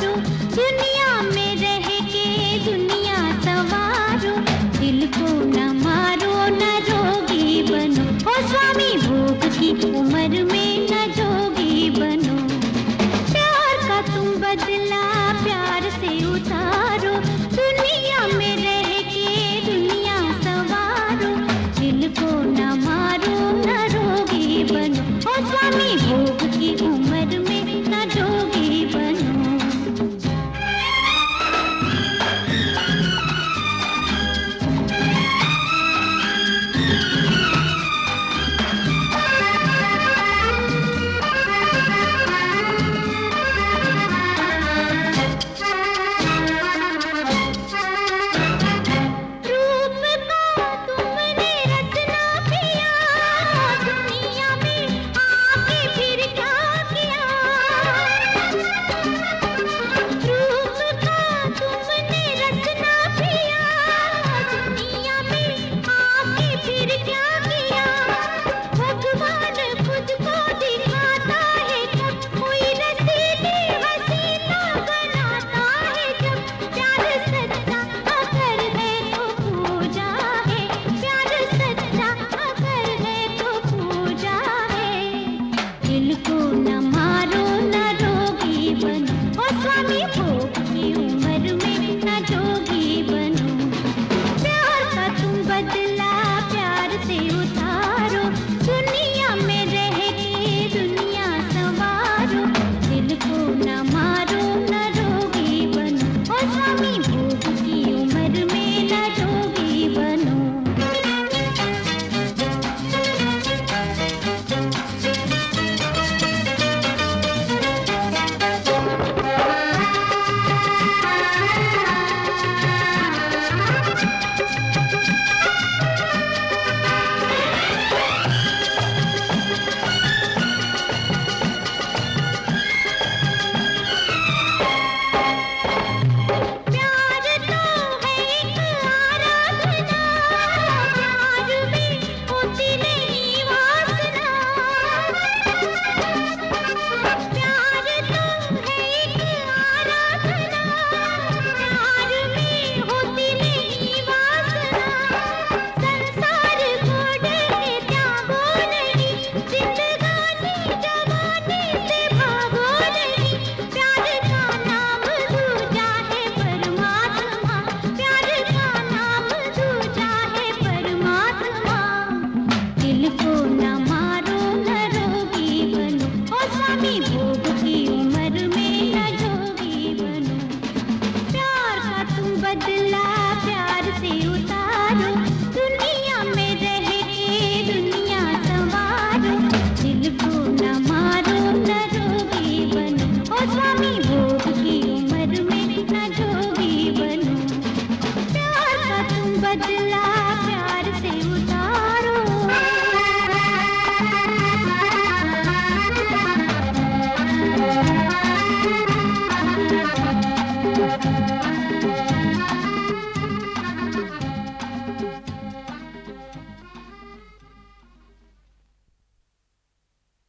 हारो, दुनिया में रह के दुनिया सवारो। दिल को न मारो न रोगी बनो, ओ स्वामी भोग की उम्र में न जोगी बनो। प्यार का तुम बदला प्यार से उतारो, दुनिया में रह के दुनिया सवारो। दिल को न मारो न रोगी बनो, ओ स्वामी भोग की उम्र में न जोगी बनो। दिल को न मारो न रोगी बनो, ओ स्वामी।